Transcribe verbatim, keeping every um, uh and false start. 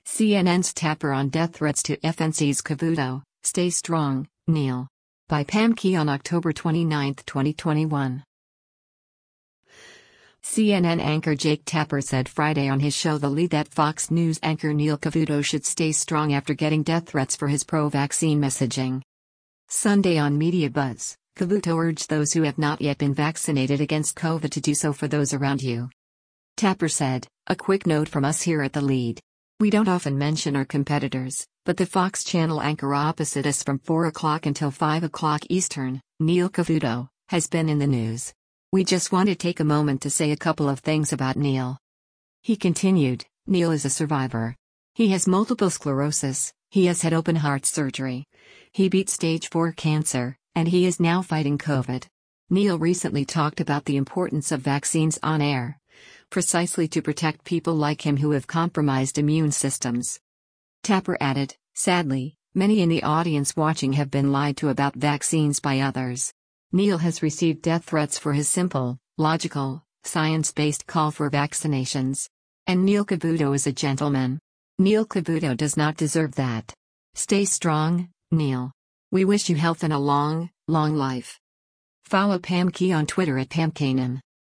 C N N's Tapper on death threats to F N C's Cavuto, stay strong, Neil. By Pam Key on October twenty-ninth, twenty twenty-one. C N N anchor Jake Tapper said Friday on his show The Lead that Fox News anchor Neil Cavuto should stay strong after getting death threats for his pro-vaccine messaging. Sunday on Media Buzz, Cavuto urged those who have not yet been vaccinated against COVID to do so for those around you. Tapper said, "A quick note from us here at The Lead. We don't often mention our competitors, but the Fox Channel anchor opposite us from four o'clock until five o'clock Eastern, Neil Cavuto, has been in the news. We just want to take a moment to say a couple of things about Neil." He continued, "Neil is a survivor. He has multiple sclerosis, he has had open heart surgery. He beat stage four cancer, and he is now fighting COVID." Neil recently talked about the importance of vaccines on air, precisely to protect people like him who have compromised immune systems. Tapper added, "Sadly, many in the audience watching have been lied to about vaccines by others. Neil has received death threats for his simple, logical, science-based call for vaccinations. And Neil Cavuto is a gentleman. Neil Cavuto does not deserve that. Stay strong, Neil. We wish you health and a long, long life." Follow Pam Key on Twitter at Pam Kanan.